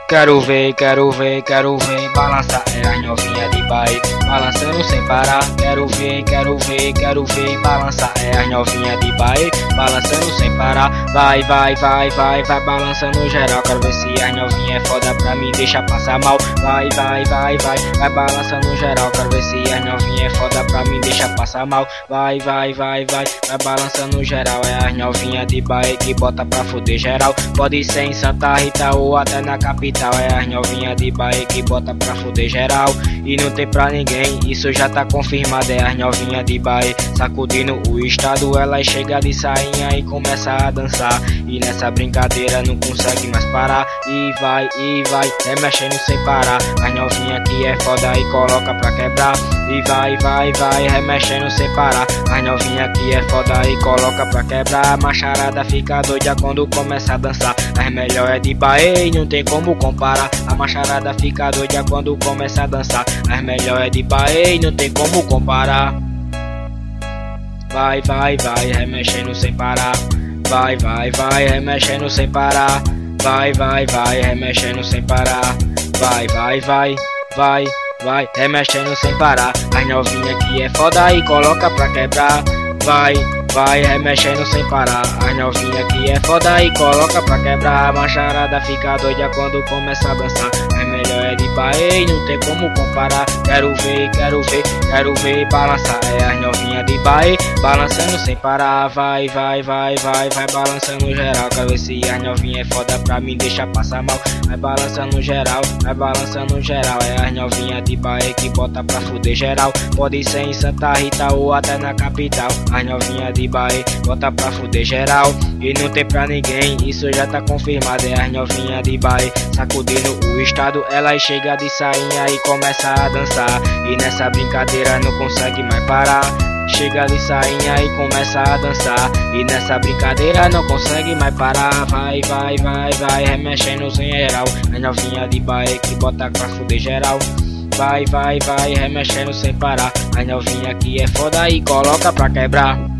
Quero ver, balança é as novinha de Bahia, balançando sem parar. Quero ver, balança é as novinha de Bahia, balançando sem parar. Vai, balançando geral. Quero ver se as novinha é foda pra mim, deixa passar mal. Vai, balançando geral. Quero ver se as novinha é foda pra mim, deixa passar mal. Vai, balançando geral. É as novinha de Bahia que bota pra fuder geral. Pode ser em Santa Rita ou até na capital. É as novinha de Bahia que bota pra fuder geral. E não tem pra ninguém, isso já tá confirmado. É as novinha de Bahia sacudindo o estado. Ela chega de sainha e começa a dançar. E nessa brincadeira não consegue mais parar. E vai, remexendo sem parar. As novinha que é foda e coloca pra quebrar. E vai, remexendo sem parar. As novinha que é foda e coloca pra quebrar. A macharada fica doida quando começa a dançar. As melhor é de Bahia e não tem como comparar. A macharada fica doida quando começa a dançar. As melhor é de Bahia e não tem como comparar. Vai, remexendo sem parar. Vai, remexendo sem parar. Vai, remexendo sem parar. Vai, remexendo sem parar. As novinha que é foda e coloca pra quebrar. Vai, remexendo sem parar. As novinha que é foda e coloca pra quebrar. A macharada fica doida quando começa a dançar. As melhor é de Bahia e não tem como comparar. Quero ver, balançar. É as novinha de Bahia, balançando sem parar. Vai, balançando geral. Quero ver se as novinha é foda pra mim, deixa passar mal. Vai balançando geral. É as novinha de Bahia que bota pra fuder geral. Pode ser em Santa Rita ou até na capital. As novinha de Bahia bota pra fuder geral. E não tem pra ninguém, isso já tá confirmado. É as novinha de Bahia sacudindo o estado. Ela chega de sainha e começa a dançar. E nessa brincadeira não consegue mais parar. Chega de sainha e começa a dançar. E nessa brincadeira não consegue mais parar. Vai, remexendo sem geral. As novinha de Bahia que bota pra fuder geral. Vai, remexendo sem parar. As novinha que é foda e coloca pra quebrar.